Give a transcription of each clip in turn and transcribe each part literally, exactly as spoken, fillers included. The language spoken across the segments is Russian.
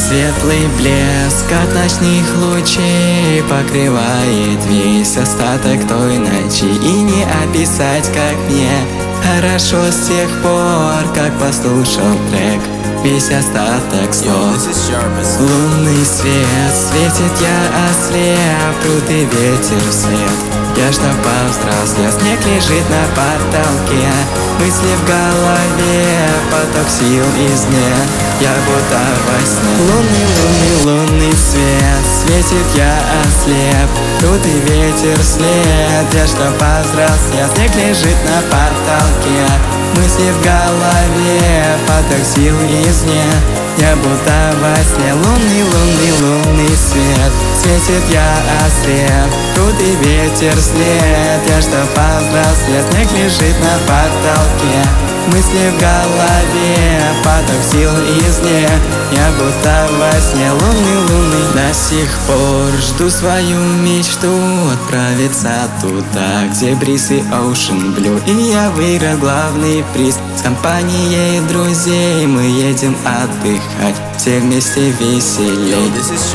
Светлый блеск от ночных лучей покрывает весь остаток той ночи. И не описать, как мне хорошо с тех пор, как послушал трек весь остаток снов. Лунный свет светит, я ослеп, крутый ветер вслед. Я что повзрослел, снег лежит на потолке, мысли в голове, поток сил из дня, я будто во сне. Лунный, лунный, лунный свет светит, я ослеп, крутый ветер вслед. Я что повзрослел, снег лежит на потолке, мысли в голове, поток сил из дня, я будто во сне. Лунный, лунный, лунный свет светит, я ослеп, крутый ветер вслед. Я что повзрослел, снег лежит на потолке, мысли в голове, поток сил из дня, я будто во сне. Лунный, лунный, до сих пор жду свою мечту, отправиться туда, где бриз и Ocean Blue. И я выиграл главный приз с компанией друзей. Мы едем отдыхать, все вместе веселей.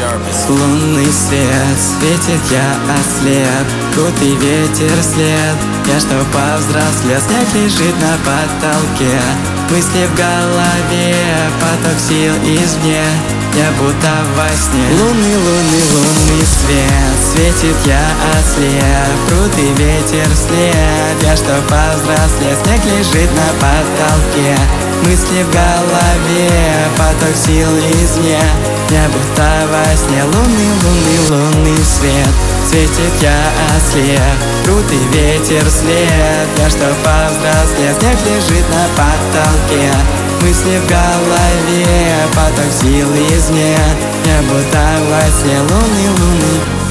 Лунный свет светит, я ослеп, крутый ветер вслед. Я что повзрослел, снег лежит на потолке, мысли в голове, поток сил извне, я будто во сне. Лунный, лунный, лунный свет светит, я ослеп, крутый ветер вслед. Я что повзрослел, снег лежит на потолке, мысли в голове, поток сил извне, я будто во сне. Лунный, лунный, лунный свет светит, я ослеп, крутый ветер вслед. Я что повзрослел, снег лежит на потолке, мысли в голове, поток сил извне, я будто во сне. Лунный, лунный.